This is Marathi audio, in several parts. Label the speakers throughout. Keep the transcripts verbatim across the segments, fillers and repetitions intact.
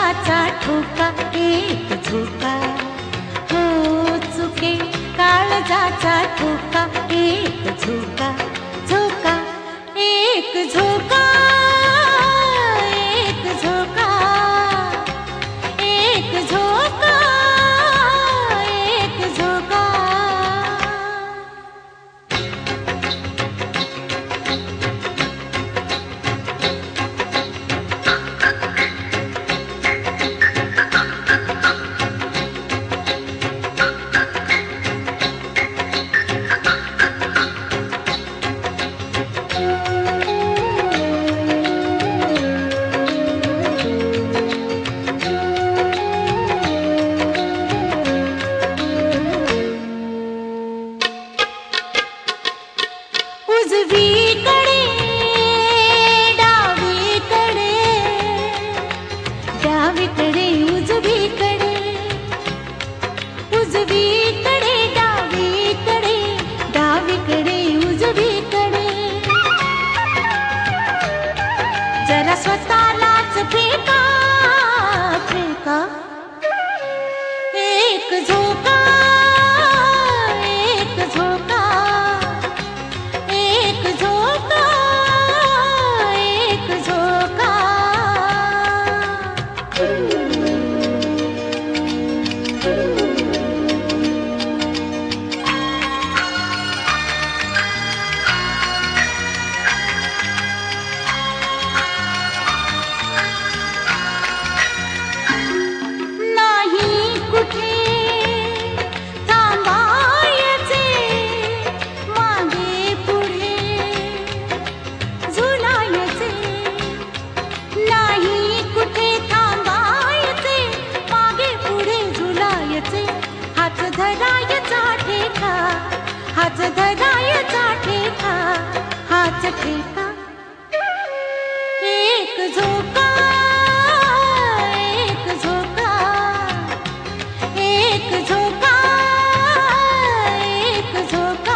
Speaker 1: काळजाचा ठोका एक झोका हो चुके काळजाचा ठोका एक झोका झोका एक झोका एक झोका एक झोका एक झोका उजवीकडे डावीकडे डावीकडे उजवीकडे उजवीकडे डावीकडे डावीकडे उजवीकडे जरा स्वतःलाच फेका फेका एक झोका एक झोका एक झोका एक झोका नाही कुठे थांबायचे मागे पुढे झुलायचे नाही कुठे थांबायचे मागे पुढे झुलायचे हात धरायचा ठेका हात धरायचा ठेका हाच ठेका एक झोका एक झोका एक झोका एक झोका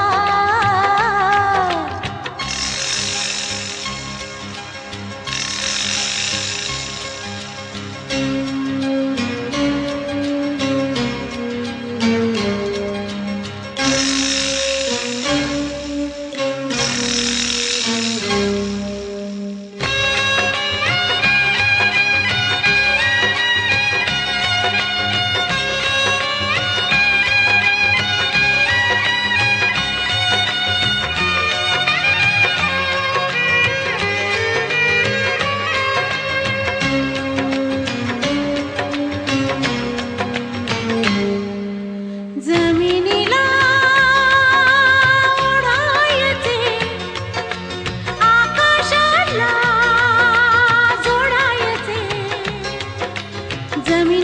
Speaker 1: जमिनीला ओढायचे आकाशाला जोडायचे जमिनी